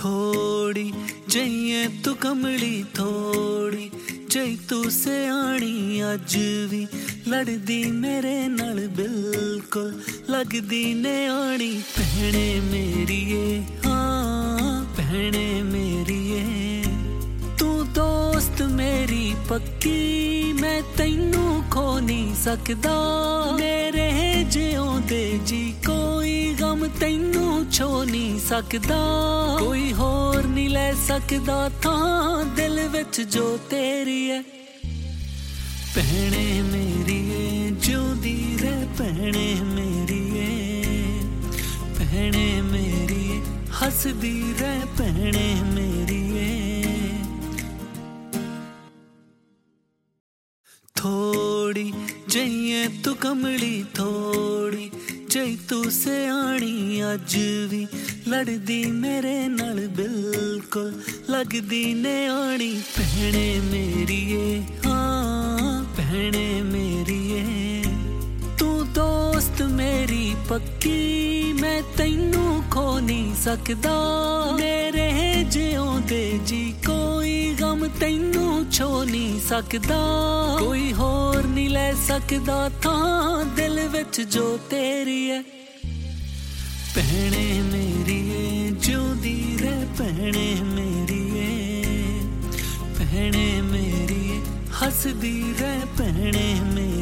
थोड़ी जइए तू कमली थोड़ी जई तू सियाणी अज भी लड़दी मेरे नाल बिल्कुल लगदी नियाणी भैणे मेरीए हाँ भैणे मेरीए तू दोस्त मेरी पक्की मैं तैनू खो नहीं सकदा मेरे जिउंदे जी कोई गम तैनू छो नहीं सकदा कोई होर नहीं ले सकदा थां दिल विच जो तेरी है भैणे मेरीए जिउंदी रह भैणे मेरीए भैणे मेरीए हसदी रह भैणे मेरीए थोड़ी जइए तू कमली थोड़ी जई तू सियाणी अज भी लड़दी मेरे नाल बिल्कुल लगदी नियाणी भैणे मेरीए हाँ भैणे मेरीए तू दोस्त मेरी पक्की मैं तैनू खो नहीं सकदा मेरे जिउंदे जी कोई गम तैनू छो नहीं सकदा कोई होर नहीं ले सकदा थां दिल विच जो तेरी है भैणे मेरीए जिउंदी रह भैणे मेरीए भैणे मेरीए हसदी रह भैणे मेरीए